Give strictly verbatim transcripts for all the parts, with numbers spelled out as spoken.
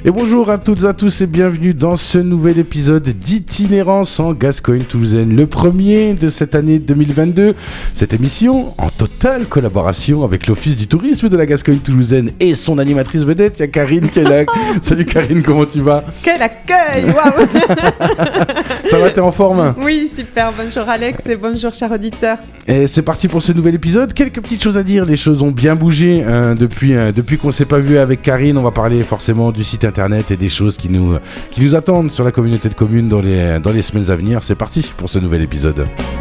Et bonjour à toutes et à tous et bienvenue dans ce nouvel épisode d'Itinérance en Gascogne toulousaine, le premier de cette année deux mille vingt-deux. Cette émission en totale collaboration avec l'Office du tourisme de la Gascogne toulousaine et son animatrice vedette, il y a Karine qui est là. Salut Karine, comment tu vas? Quel accueil, waouh. Ça va, t'es en forme? Oui, super, bonjour Alex et bonjour chers auditeurs. Et c'est parti pour ce nouvel épisode. Quelques petites choses à dire, les choses ont bien bougé hein, depuis, hein, depuis qu'on ne s'est pas vu avec Karine. On va parler forcément du site internet et des choses qui nous, qui nous attendent sur la communauté de communes dans les, dans les semaines à venir. C'est parti pour ce nouvel épisode.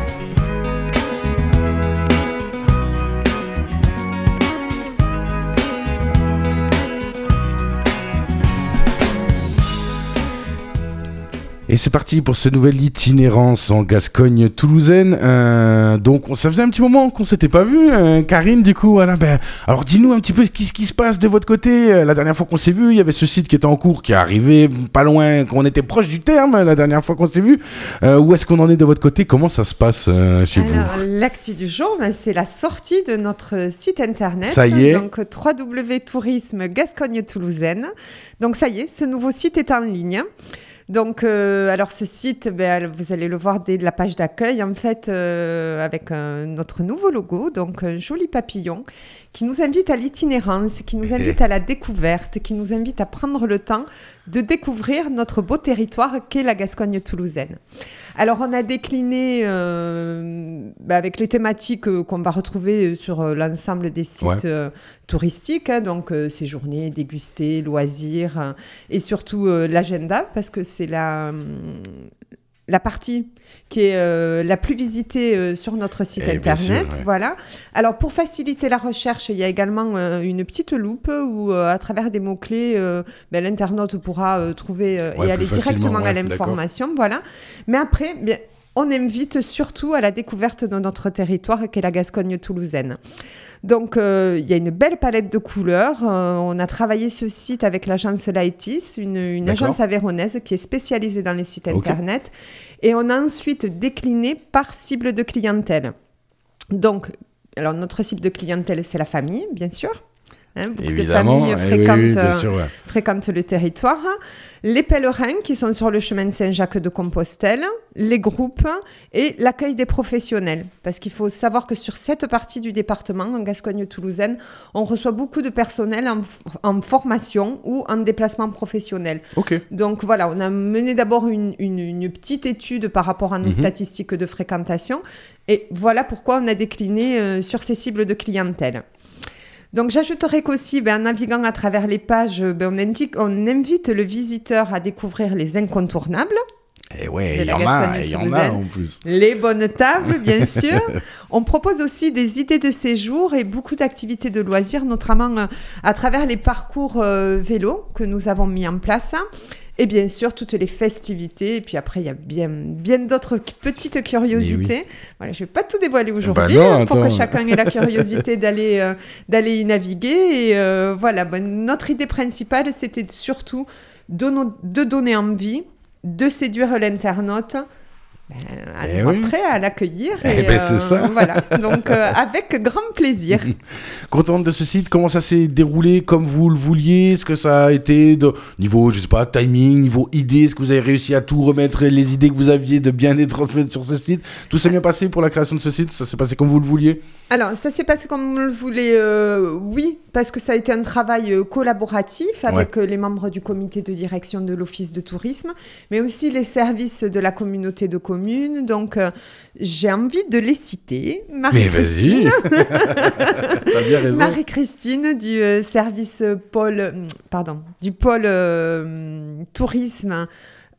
Et c'est parti pour ce nouvel itinérance en Gascogne toulousaine. Euh, donc, ça faisait un petit moment qu'on s'était pas vu, euh, Karine. Du coup, voilà. Ben, alors, dis-nous un petit peu ce qui, ce qui se passe de votre côté. La dernière fois qu'on s'est vu, il y avait ce site qui était en cours, qui est arrivé pas loin, qu'on était proche du terme. La dernière fois qu'on s'est vu, euh, où est-ce qu'on en est de votre côté? Comment ça se passe euh, chez alors, vous? L'actu du jour, ben, c'est la sortie de notre site internet. Ça y est. Donc, w w w point tourisme gascogne toulousaine. Donc, ça y est, ce nouveau site est en ligne. Donc, euh, alors ce site, ben, vous allez le voir dès la page d'accueil, en fait, euh, avec un, notre nouveau logo, donc un joli papillon qui nous invite à l'itinérance, qui nous invite à la découverte, qui nous invite à prendre le temps de découvrir notre beau territoire qu'est la Gascogne toulousaine. Alors, on a décliné euh, bah, avec les thématiques euh, qu'on va retrouver sur euh, l'ensemble des sites ouais. euh, touristiques, hein, donc euh, séjourner, déguster, loisirs, euh, et surtout euh, l'agenda, parce que c'est la... Euh, la partie qui est euh, la plus visitée euh, sur notre site eh, internet. Sûr, ouais. Voilà. Alors, pour faciliter la recherche, il y a également euh, une petite loupe où, euh, à travers des mots-clés, euh, ben, l'internaute pourra euh, trouver euh, ouais, et aller directement ouais, à l'information. Voilà. Mais après, bien, on invite surtout à la découverte de notre territoire, qui est la Gascogne toulousaine. Donc, euh, il y a une belle palette de couleurs. Euh, on a travaillé ce site avec l'agence Laetis, une, une agence aveyronnaise qui est spécialisée dans les sites okay. internet. Et on a ensuite décliné par cible de clientèle. Donc, alors notre cible de clientèle, c'est la famille, bien sûr. Hein, beaucoup Évidemment, de familles fréquentent, oui, oui, bien sûr, ouais. fréquentent le territoire. Les pèlerins qui sont sur le chemin de Saint-Jacques de Compostelle, les groupes et l'accueil des professionnels. Parce qu'il faut savoir que sur cette partie du département, en Gascogne-Toulousaine, on reçoit beaucoup de personnel en, en formation ou en déplacement professionnel. Okay. Donc voilà, on a mené d'abord une, une, une petite étude par rapport à nos mm-hmm. statistiques de fréquentation. Et voilà pourquoi on a décliné euh, sur ces cibles de clientèle. Donc, j'ajouterais qu'aussi, ben, en naviguant à travers les pages, ben, on, indique, on invite le visiteur à découvrir les incontournables. Et ouais, il y en a, il y en a en plus. Les bonnes tables, bien sûr. On propose aussi des idées de séjour et beaucoup d'activités de loisirs, notamment euh, à travers les parcours euh, vélo que nous avons mis en place. Et bien sûr, toutes les festivités. Et puis après, il y a bien, bien d'autres petites curiosités. Oui. Voilà, je ne vais pas tout dévoiler aujourd'hui bah non, pour que chacun ait la curiosité d'aller, euh, d'aller y naviguer. Et euh, voilà, bon, notre idée principale, c'était surtout de, no- de donner envie, de séduire l'internaute. Ben, eh après oui. à l'accueillir eh et ben euh, c'est ça. Voilà, donc euh, avec grand plaisir. Contente de ce site, comment ça s'est déroulé comme vous le vouliez? Est-ce que ça a été de niveau, je sais pas, timing, niveau idée? Est-ce que vous avez réussi à tout remettre, les idées que vous aviez, de bien les transmettre sur ce site? Tout s'est bien passé pour la création de ce site? Ça s'est passé comme vous le vouliez? Alors, ça s'est passé comme on le voulait, euh, oui, parce que ça a été un travail euh, collaboratif avec ouais. euh, les membres du comité de direction de l'Office de tourisme, mais aussi les services de la communauté de communes. Donc, euh, j'ai envie de les citer. Marie-Christine. Mais vas-y. T'as bien raison. Marie-Christine du euh, service pôle, euh, pardon, du pôle euh, tourisme,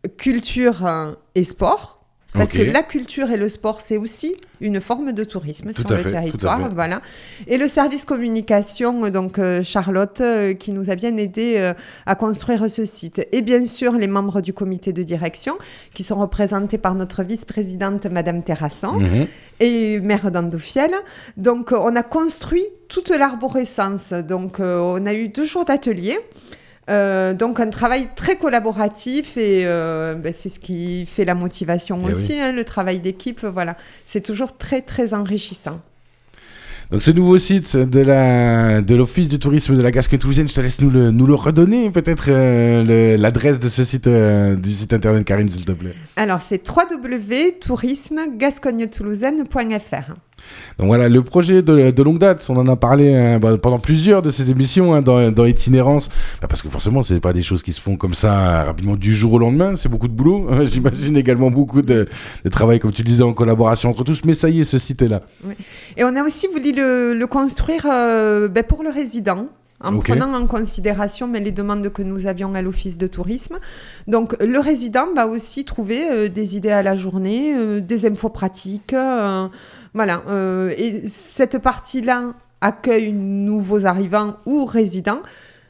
culture euh, et sport. Parce okay. que la culture et le sport, c'est aussi une forme de tourisme tout sur le fait, territoire. Voilà. Et le service communication, donc euh, Charlotte, euh, qui nous a bien aidé euh, à construire ce site. Et bien sûr, les membres du comité de direction, qui sont représentés par notre vice-présidente, Madame Terrasson, mm-hmm. et maire d'Andoufiel. Donc, euh, on a construit toute l'arborescence. Donc, euh, on a eu deux jours d'atelier. Euh, donc un travail très collaboratif et euh, ben, c'est ce qui fait la motivation et aussi, oui. hein, le travail d'équipe, voilà. C'est toujours très très enrichissant. Donc ce nouveau site de, la, de l'Office du tourisme de la Gascogne toulousaine, je te laisse nous le, nous le redonner, peut-être euh, le, l'adresse de ce site, euh, du site internet, Karine, s'il te plaît. Alors c'est w w w point tourisme gascogne toulousaine point f r. Donc voilà, le projet de, de longue date, on en a parlé hein, bah, pendant plusieurs de ces émissions hein, dans, dans Itinérance, bah, parce que forcément, c'est pas des choses qui se font comme ça euh, rapidement du jour au lendemain, c'est beaucoup de boulot. Hein, j'imagine également beaucoup de, de travail, comme tu disais, en collaboration entre tous, mais ça y est, ce site est là. Oui. Et on a aussi voulu le, le construire euh, ben pour le résident. En okay. prenant en considération mais, les demandes que nous avions à l'Office de tourisme. Donc, le résident va aussi trouver euh, des idées à la journée, euh, des infos pratiques. Euh, voilà. Euh, et cette partie-là accueille nouveaux arrivants ou résidents.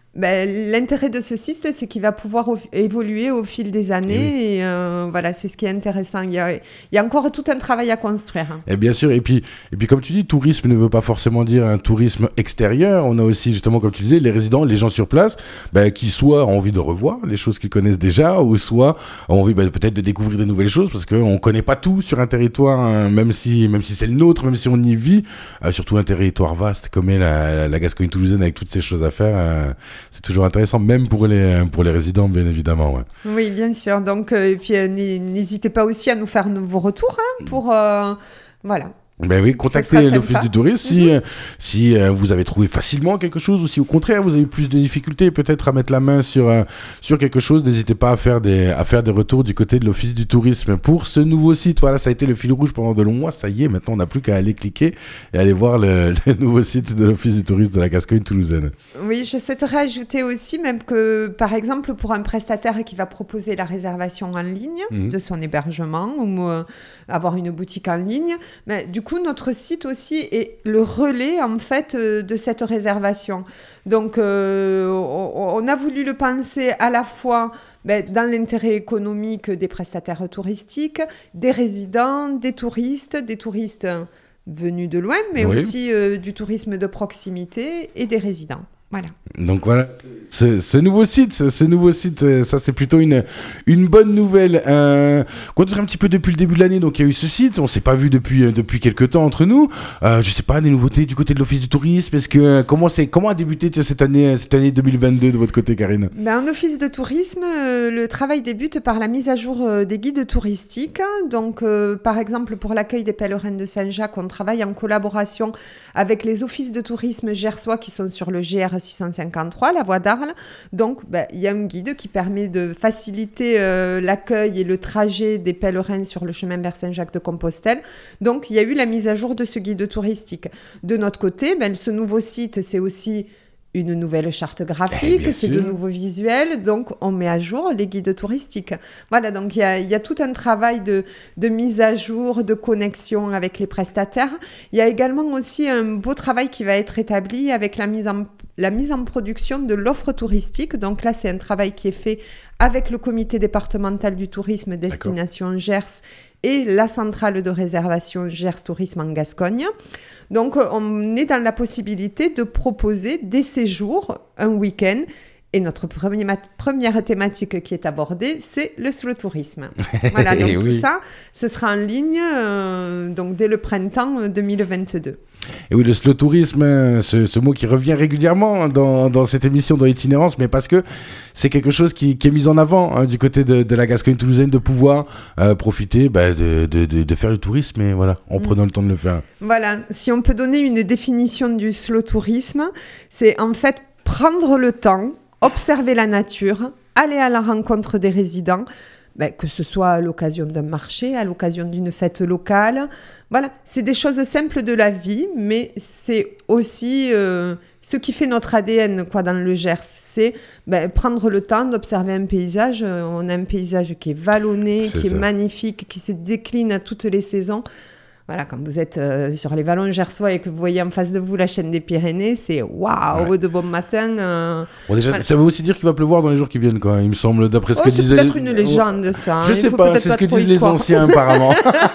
Ben, l'intérêt de ce site, c'est qu'il va pouvoir au- évoluer au fil des années. Oui. Et euh, voilà, c'est ce qui est intéressant. Il y a, il y a encore tout un travail à construire. Et bien sûr. Et puis, et puis, comme tu dis, tourisme ne veut pas forcément dire un tourisme extérieur. On a aussi, justement, comme tu disais, les résidents, les gens sur place, ben, qui soit ont envie de revoir les choses qu'ils connaissent déjà, ou soit ont envie ben, peut-être de découvrir de nouvelles choses, parce qu'on ne connaît pas tout sur un territoire, hein, même, si, même si c'est le nôtre, même si on y vit. Euh, surtout un territoire vaste comme est la, la, la Gascogne toulousaine avec toutes ces choses à faire. Euh, c'est toujours intéressant, même pour les, pour les résidents, bien évidemment. Ouais. Oui, bien sûr. Donc, euh, et puis, euh, n'hésitez pas aussi à nous faire vos retours hein, pour... Euh, voilà. Ben oui, contactez l'Office du tourisme si, mm-hmm. si euh, vous avez trouvé facilement quelque chose ou si au contraire vous avez plus de difficultés peut-être à mettre la main sur, euh, sur quelque chose, n'hésitez pas à faire, des, à faire des retours du côté de l'Office du tourisme pour ce nouveau site. Voilà, ça a été le fil rouge pendant de longs mois, ça y est, maintenant on n'a plus qu'à aller cliquer et aller voir le, le nouveau site de l'Office du tourisme de la Gascogne toulousaine. Oui, je souhaiterais ajouter aussi même que par exemple pour un prestataire qui va proposer la réservation en ligne mm-hmm. de son hébergement ou euh, avoir une boutique en ligne, mais du coup, notre site aussi est le relais en fait euh, de cette réservation. Donc, euh, on, on a voulu le penser à la fois ben, dans l'intérêt économique des prestataires touristiques, des résidents, des touristes, des touristes venus de loin, mais oui. aussi euh, du tourisme de proximité et des résidents. Voilà. Donc voilà, ce, ce nouveau site, ce, ce nouveau site, ça c'est plutôt une, une bonne nouvelle. Euh, quoi dire un petit peu depuis le début de l'année, donc il y a eu ce site, on s'est pas vu depuis depuis quelques temps entre nous. Euh, je sais pas, des nouveautés du côté de l'Office du tourisme. Est-ce que comment c'est comment a débuté tiens, cette année cette année deux mille vingt-deux de votre côté, Karine? Ben, en Office de tourisme, euh, le travail débute par la mise à jour euh, des guides touristiques. Donc euh, par exemple pour l'accueil des pèlerins de Saint-Jacques, on travaille en collaboration avec les offices de tourisme gersois qui sont sur le G R six cent cinquante-trois, la voie d'Arles. Donc, ben, il y a un guide qui permet de faciliter euh, l'accueil et le trajet des pèlerins sur le chemin vers Saint-Jacques-de-Compostelle. Donc, il y a eu la mise à jour de ce guide touristique. De notre côté, ben, ce nouveau site, c'est aussi une nouvelle charte graphique, eh c'est de nouveaux visuels, donc on met à jour les guides touristiques. Voilà, donc il y a, y a tout un travail de, de mise à jour, de connexion avec les prestataires. Il y a également aussi un beau travail qui va être établi avec la mise en, la mise en production de l'offre touristique. Donc là, c'est un travail qui est fait avec le comité départemental du tourisme Destination D'accord. Gers et la centrale de réservation Gers Tourisme en Gascogne. Donc, on est dans la possibilité de proposer des séjours, un week-end. Et notre premier mat- première thématique qui est abordée, c'est le slow tourisme. Voilà, donc oui. tout ça, ce sera en ligne euh, donc dès le printemps deux mille vingt-deux. Et oui, le slow tourisme, ce, ce mot qui revient régulièrement dans, dans cette émission, dans Itinérance, mais parce que c'est quelque chose qui, qui est mis en avant hein, du côté de, de la Gascogne toulousaine, de pouvoir euh, profiter bah, de, de, de, de faire le tourisme, et voilà, en mmh. prenant le temps de le faire. Voilà, si on peut donner une définition du slow tourisme, c'est en fait prendre le temps, observer la nature, aller à la rencontre des résidents, ben, que ce soit à l'occasion d'un marché, à l'occasion d'une fête locale. Voilà, c'est des choses simples de la vie, mais c'est aussi euh, ce qui fait notre A D N quoi, dans le Gers. C'est ben, prendre le temps d'observer un paysage. On a un paysage qui est vallonné, c'est qui ça. est magnifique, qui se décline à toutes les saisons. Voilà, quand vous êtes euh, sur les vallons gersois et que vous voyez en face de vous la chaîne des Pyrénées, c'est waouh, ouais. de bon matin. Euh... Bon, déjà, voilà. Ça veut aussi dire qu'il va pleuvoir dans les jours qui viennent, quoi. Il me semble, d'après ce oh, que disaient. C'est peut-être une légende, ça. Hein. Je sais pas, c'est pas ce que disent les anciens, apparemment.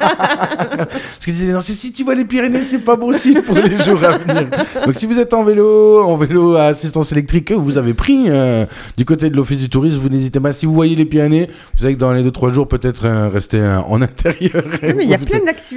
Ce que disaient les anciens, si tu vois les Pyrénées, c'est pas bon signe pour les jours à venir. Donc, si vous êtes en vélo, en vélo à assistance électrique, que vous avez pris euh, du côté de l'Office du tourisme, vous n'hésitez pas. Si vous voyez les Pyrénées, vous savez que dans les deux trois jours, peut-être euh, rester euh, en intérieur. Oui, mais il y a plein d'activités aussi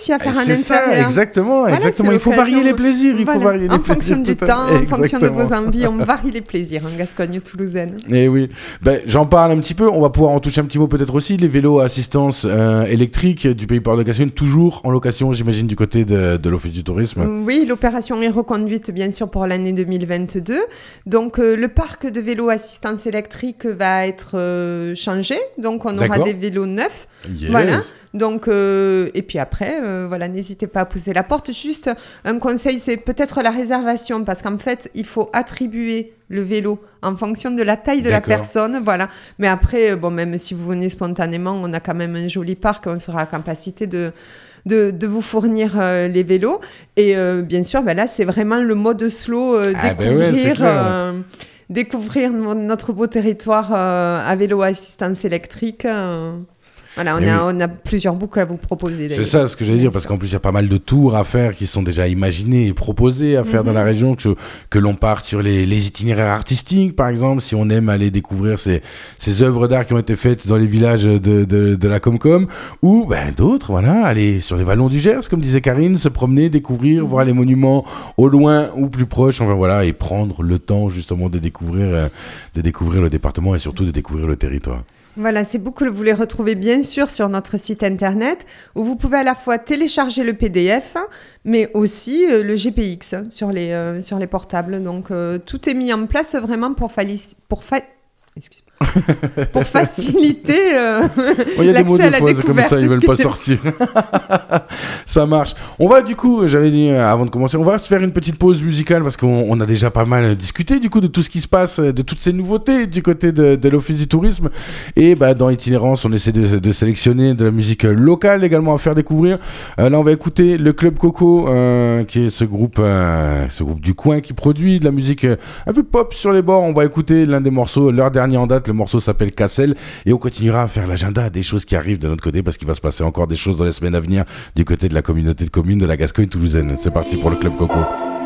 aussi à faire Et un c'est intérieur. ça, exactement, Voilà, exactement. c'est Il faut varier les plaisirs, il voilà. faut varier les en plaisirs. fonction du tout à- temps, en fonction de Exactement. vos envies, on varie les plaisirs en Gascogne toulousaine. Et oui, ben, j'en parle un petit peu, on va pouvoir en toucher un petit mot peut-être aussi, les vélos à assistance euh, électrique du Pays Port de Gascogne, toujours en location j'imagine du côté de, de l'Office du Tourisme. Oui, l'opération est reconduite bien sûr pour l'année deux mille vingt-deux. Donc euh, le parc de vélos assistance électrique va être euh, changé, donc on aura D'accord. des vélos neufs. Yes. Voilà. Donc, euh, et puis après, euh, voilà, n'hésitez pas à pousser la porte. Juste un conseil, c'est peut-être la réservation, parce qu'en fait, il faut attribuer le vélo en fonction de la taille de D'accord. la personne, voilà. Mais après, bon, même si vous venez spontanément, on a quand même un joli parc, on sera en capacité de de, de vous fournir euh, les vélos. Et euh, bien sûr, ben là, c'est vraiment le mode slow, euh, Ah ben découvrir. ouais, c'est clair. euh, découvrir no- notre beau territoire euh, à vélo à assistance électrique. euh. Voilà, on Et a, oui. on a plusieurs boucles à vous proposer. C'est d'ailleurs. ça ce que j'allais Bien dire, parce sûr. qu'en plus il y a pas mal de tours à faire qui sont déjà imaginés et proposés à faire Mhm. dans la région, que, que l'on parte sur les, les itinéraires artistiques par exemple, si on aime aller découvrir ces, ces œuvres d'art qui ont été faites dans les villages de, de, de la Comcom, ou ben, d'autres, voilà, aller sur les vallons du Gers, comme disait Karine, se promener, découvrir, voir les monuments au loin ou plus proche, enfin voilà, et prendre le temps justement de découvrir, euh, de découvrir le département et surtout de découvrir le territoire. Voilà, ces boucles, vous les retrouvez bien sûr sur notre site internet, où vous pouvez à la fois télécharger le P D F, mais aussi euh, le G P X sur les, euh, sur les portables. Donc, euh, tout est mis en place vraiment pour, fali- pour, fa- Excuse-moi. pour faciliter euh, Oh, il y a des mots l'accès à des la fois, c'est comme découverte. ça, ils veulent pas Excusez-moi. sortir. Ça marche. On va du coup, j'avais dit euh, avant de commencer, on va se faire une petite pause musicale parce qu'on on a déjà pas mal discuté du coup de tout ce qui se passe, de toutes ces nouveautés du côté de, de l'Office du Tourisme. Et bah, dans Itinérance, on essaie de, de sélectionner de la musique locale également à faire découvrir. Euh, là, on va écouter le Club Coco, euh, qui est ce groupe, euh, ce groupe du coin qui produit de la musique euh, un peu pop sur les bords. On va écouter l'un des morceaux, leur dernier en date. Le morceau s'appelle Cassel et on continuera à faire l'agenda des choses qui arrivent de notre côté parce qu'il va se passer encore des choses dans les semaines à venir du côté de la communauté de communes de la Gascogne toulousaine. C'est parti pour le Club Coco.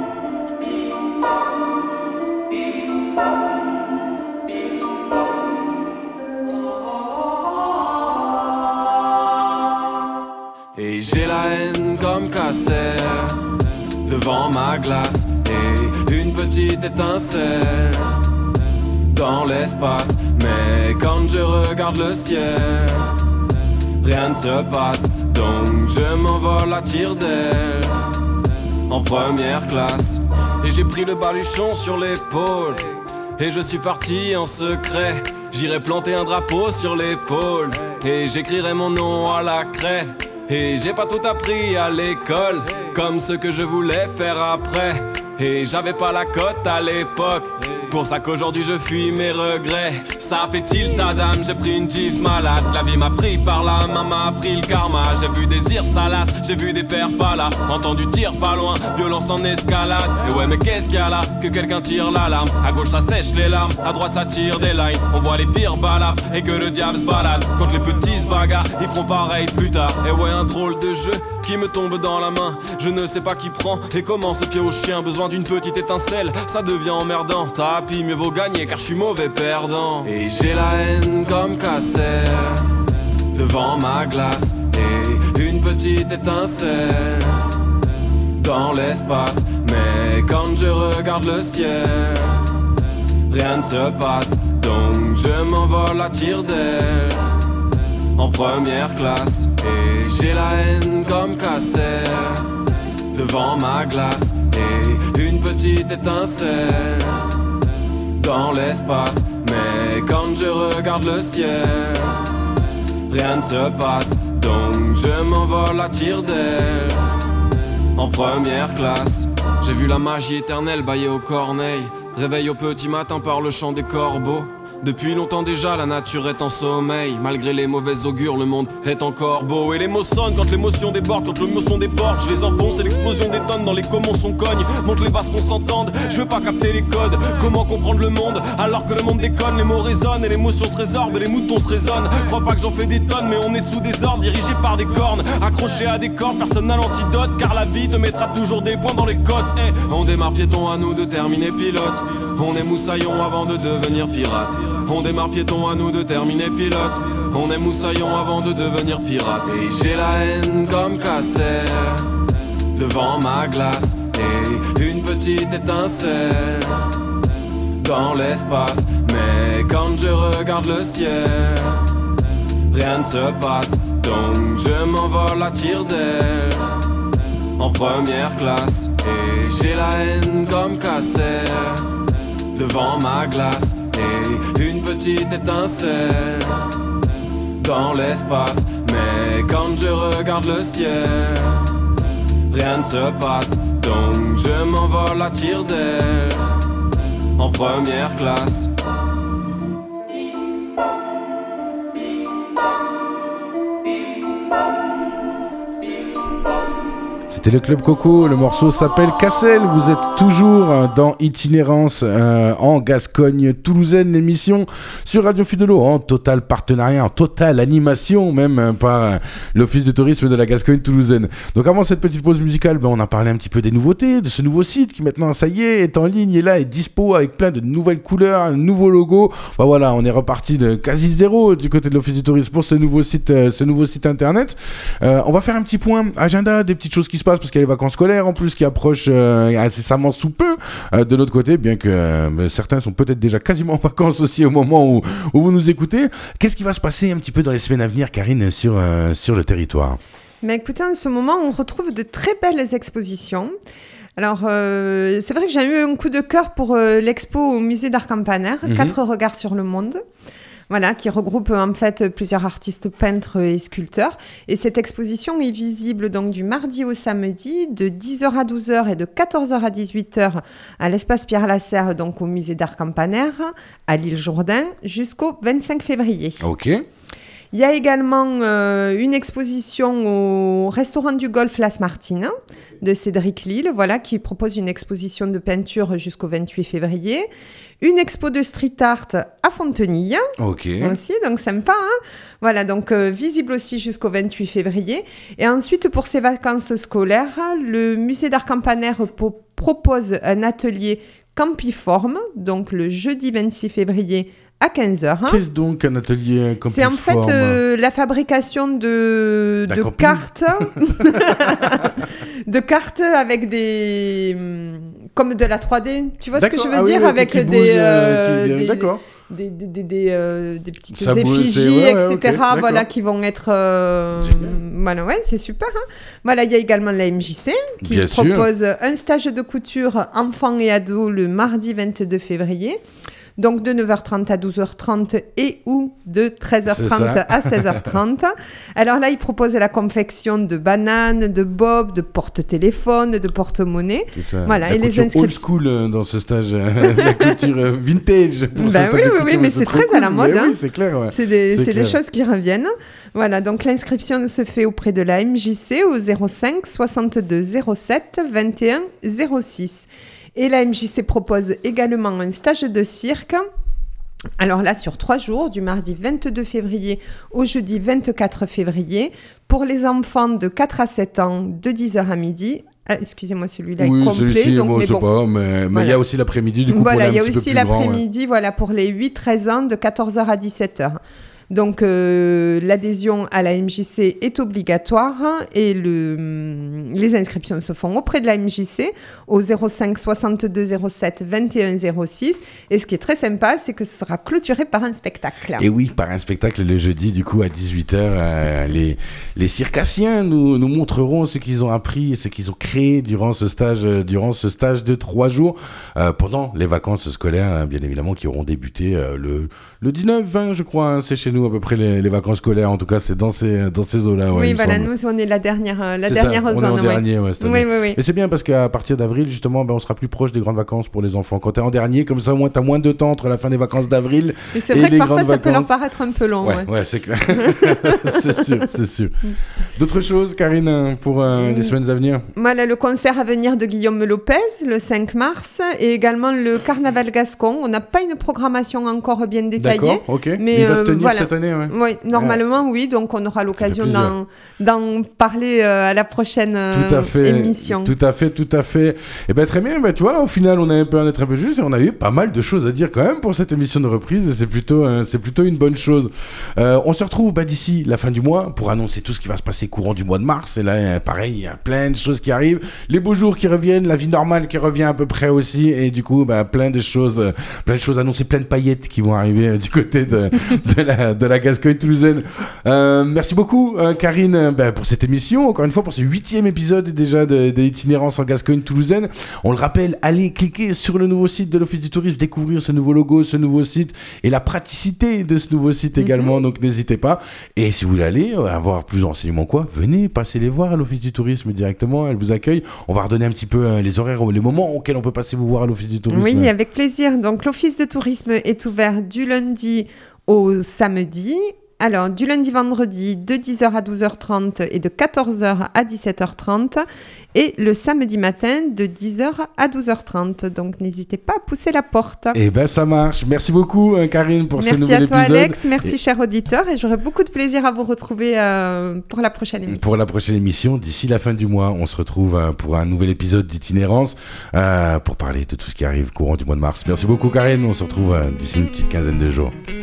Et j'ai la haine comme Cassel devant ma glace et une petite étincelle dans l'espace. Mais quand je regarde le ciel, rien ne se passe. Donc je m'envole à tire d'aile en première classe. Et j'ai pris le baluchon sur l'épaule et je suis parti en secret. J'irai planter un drapeau sur l'épaule et j'écrirai mon nom à la craie. Et j'ai pas tout appris à l'école comme ce que je voulais faire après. Et j'avais pas la cote à l'époque, pour ça qu'aujourd'hui je fuis mes regrets. Ça fait tilt à dame, j'ai pris une diff malade. La vie m'a pris par la main, m'a pris le karma. J'ai vu des irs salaces, j'ai vu des pères pas là. Entendu tir pas loin, violence en escalade. Et ouais mais qu'est-ce qu'il y a là, que quelqu'un tire l'alarme. À gauche ça sèche les larmes, à droite ça tire des lines. On voit les pires balafres et que le diable se balade. Quand les petits se bagarrent, ils feront pareil plus tard. Et ouais un drôle de jeu qui me tombe dans la main. Je ne sais pas qui prend et comment se fier au chien. Besoin d'une petite étincelle, ça devient emmerdant. Tapis, mieux vaut gagner car je suis mauvais perdant. Et j'ai la haine comme Cassel devant ma glace et une petite étincelle dans l'espace. Mais quand je regarde le ciel, rien ne se passe. Donc je m'envole à tire d'aile en première classe. Et j'ai la haine comme Cassel devant ma glace et une petite étincelle dans l'espace. Mais quand je regarde le ciel, rien ne se passe. Donc je m'envole à tire d'aile en première classe. J'ai vu la magie éternelle bailler aux corneilles, réveil au petit matin par le chant des corbeaux. Depuis longtemps déjà, la nature est en sommeil. Malgré les mauvais augures, le monde est encore beau. Et les mots sonnent quand l'émotion déborde, quand l'émotion déborde. Je les enfonce et l'explosion détonne dans les commences on cogne. Monte les basses qu'on s'entende, je veux pas capter les codes. Comment comprendre le monde alors que le monde déconne. Les mots résonnent et l'émotion se résorbe et les moutons se résonnent. Crois pas que j'en fais des tonnes, mais on est sous des ordres, dirigés par des cornes. Accrochés à des cordes, personne n'a l'antidote. Car la vie te mettra toujours des points dans les côtes. hey, On démarre piéton, à nous de terminer pilote. On est moussaillon avant de devenir pirate. On démarre piéton, à nous de terminer pilote. On est moussaillon avant de devenir pirate. Et j'ai la haine comme Casser devant ma glace. Et une petite étincelle dans l'espace. Mais quand je regarde le ciel, rien ne se passe. Donc je m'envole à tire d'aile en première classe. Et j'ai la haine comme Casser devant ma glace. Et une petite étincelle dans l'espace. Mais quand je regarde le ciel, rien ne se passe. Donc je m'envole à tire d'aile en première classe. C'était le Club Coco, le morceau s'appelle Cassel. Vous êtes toujours dans Itinérance euh, en Gascogne toulousaine, l'émission sur Radio Fidelo en total partenariat, en totale animation même hein, par euh, l'Office de tourisme de la Gascogne toulousaine. Donc avant cette petite pause musicale, ben, on a parlé un petit peu des nouveautés, de ce nouveau site qui maintenant, ça y est, est en ligne, est là, est dispo avec plein de nouvelles couleurs, un nouveau logo. Ben, voilà, on est reparti de quasi zéro du côté de l'Office du tourisme pour ce nouveau site, euh, ce nouveau site internet. Euh, on va faire un petit point agenda, des petites choses qui se passent parce qu'il y a les vacances scolaires en plus qui approchent euh, incessamment sous peu euh, de l'autre côté, bien que euh, certains sont peut-être déjà quasiment en vacances aussi au moment où, où vous nous écoutez. Qu'est-ce qui va se passer un petit peu dans les semaines à venir, Karine, sur, euh, sur le territoire ? Mais écoutez, en ce moment, on retrouve de très belles expositions. Alors, euh, c'est vrai que j'ai eu un coup de cœur pour euh, l'expo au musée d'art campanaire, mmh. Quatre regards sur le monde. Voilà, qui regroupe en fait plusieurs artistes peintres et sculpteurs. Et cette exposition est visible donc du mardi au samedi, de dix heures à douze heures et de quatorze heures à dix-huit heures à l'espace Pierre-Lasserre, donc au musée d'art campanaire, à l'île Jourdain, jusqu'au vingt-cinq février. Ok. Il y a également euh, une exposition au restaurant du Golfe Las Martines de Cédric Lille, voilà, qui propose une exposition de peinture jusqu'au vingt-huit février. Une expo de street art à Fontenille. Ok. Aussi, donc sympa. Hein, voilà, donc euh, visible aussi jusqu'au vingt-huit février. Et ensuite, pour ces vacances scolaires, le musée d'art campanaire po- propose un atelier campiforme, donc le jeudi vingt-six février à quinze heures. Qu'est-ce donc un atelier campiforme ? C'est en fait euh, la fabrication de, de cartes, de cartes avec des, comme de la trois D. Tu vois d'accord. ce que je veux ah dire oui, avec des, bouge, euh, qui... des, d'accord. Des, des, des, des, euh, des petites Ça effigies, ouais, ouais, et cetera. Okay, voilà, qui vont être. Euh, voilà, ouais, c'est super. Hein. Voilà, il y a également la M J C qui Bien propose sûr. un stage de couture enfants et ados le mardi vingt-deux février. Donc de neuf heures trente à douze heures trente et ou de treize heures trente à seize heures trente. Alors là, ils proposent la confection de bananes, de bobs, de porte-téléphone, de porte-monnaie. Voilà, la et les inscriptions. Old school dans ce stage, la couture vintage. Pour ben oui, oui, oui, mais c'est, c'est très cool. à la mode. Hein. Oui, c'est clair. Ouais. C'est, des, c'est, c'est des choses qui reviennent. Voilà, donc l'inscription se fait auprès de la M J C au zéro cinq soixante-deux zéro sept vingt et un zéro six. Et la M J C propose également un stage de cirque. Alors là, sur trois jours, du mardi vingt-deux février au jeudi vingt-quatre février, pour les enfants de quatre à sept ans, de dix heures à midi. Ah, excusez-moi, celui-là oui, est complet. Celui-ci, donc, bon, mais je sais bon, pas, mais il voilà. y a aussi l'après-midi, du coup, voilà, pour les il y a un petit aussi peu plus l'après-midi, grand, ouais. voilà, pour les huit treize ans, de quatorze heures à dix-sept heures. Donc, euh, l'adhésion à la M J C est obligatoire et le, les inscriptions se font auprès de la M J C au zéro cinq soixante-deux zéro sept vingt et un zéro six. Et ce qui est très sympa, c'est que ce sera clôturé par un spectacle. Et oui, par un spectacle le jeudi, du coup, à dix-huit heures. Euh, les, les circassiens nous, nous montreront ce qu'ils ont appris et ce qu'ils ont créé durant ce stage, euh, durant ce stage de trois jours, euh, pendant les vacances scolaires, hein, bien évidemment, qui auront débuté euh, le, le dix-neuf vingt, je crois, hein, c'est chez nous à peu près les, les vacances scolaires, en tout cas c'est dans ces, dans ces eaux-là. Ouais, oui, voilà, semble. Nous on est la dernière, la c'est dernière ça, zone. On est en ouais. dernier, ouais, cette année. Oui, oui, oui. Mais c'est bien parce qu'à partir d'avril, justement, ben, on sera plus proche des grandes vacances pour les enfants. Quand t'es en dernier, comme ça, au moins t'as moins de temps entre la fin des vacances d'avril et c'est et vrai les que parfois ça vacances. peut leur paraître un peu long. Ouais, ouais. ouais c'est clair. c'est sûr, c'est sûr. D'autres choses, Karine, pour euh, les semaines à venir? Voilà, le concert à venir de Guillaume Lopez, le cinq mars, et également le Carnaval Gascon. On n'a pas une programmation encore bien détaillée. D'accord, ok. Mais, mais il va euh, se tenir voilà, cette année, ouais. Oui, normalement, ouais. oui. Donc, on aura l'occasion d'en, d'en parler euh, à la prochaine euh, tout à fait, émission. Tout à fait, tout à fait. Et ben très bien, ben, tu vois, au final, on a un peu un être un peu juste et on a eu pas mal de choses à dire quand même pour cette émission de reprise et c'est plutôt, euh, c'est plutôt une bonne chose. Euh, on se retrouve bah, d'ici la fin du mois pour annoncer tout ce qui va se passer courant du mois de mars. Et là, pareil, il y a plein de choses qui arrivent. Les beaux jours qui reviennent, la vie normale qui revient à peu près aussi. Et du coup, bah, plein de choses, euh, plein de choses annoncées, plein de paillettes qui vont arriver euh, du côté de, de, la, de la Gascogne toulousaine. Euh, merci beaucoup, euh, Karine, bah, pour cette émission. Encore une fois, pour ce huitième épisode déjà de, de Itinérance en Gascogne toulousaine. On le rappelle, allez cliquer sur le nouveau site de l'Office du Tourisme, découvrir ce nouveau logo, ce nouveau site et la praticité de ce nouveau site également. Mm-hmm. Donc, n'hésitez pas. Et si vous voulez aller avoir plus de renseignements, quoi, venez, passez les voir à l'Office du Tourisme directement. Elle vous accueille. On va redonner un petit peu euh, les horaires, les moments auxquels on peut passer vous voir à l'Office du Tourisme. Oui, avec plaisir. Donc, l'Office de Tourisme est ouvert du lundi au samedi. Alors, du lundi vendredi, de dix heures à douze heures trente et de quatorze heures à dix-sept heures trente. Et le samedi matin, de dix heures à douze heures trente. Donc, n'hésitez pas à pousser la porte. Eh bien, ça marche. Merci beaucoup, hein, Karine, pour merci ce nouvel épisode. Merci à toi, Alex. Merci, et... cher auditeur. Et j'aurai beaucoup de plaisir à vous retrouver euh, pour la prochaine émission. Pour la prochaine émission, d'ici la fin du mois, on se retrouve euh, pour un nouvel épisode d'Itinérance euh, pour parler de tout ce qui arrive courant du mois de mars. Merci beaucoup, Karine. On se retrouve euh, d'ici une petite quinzaine de jours.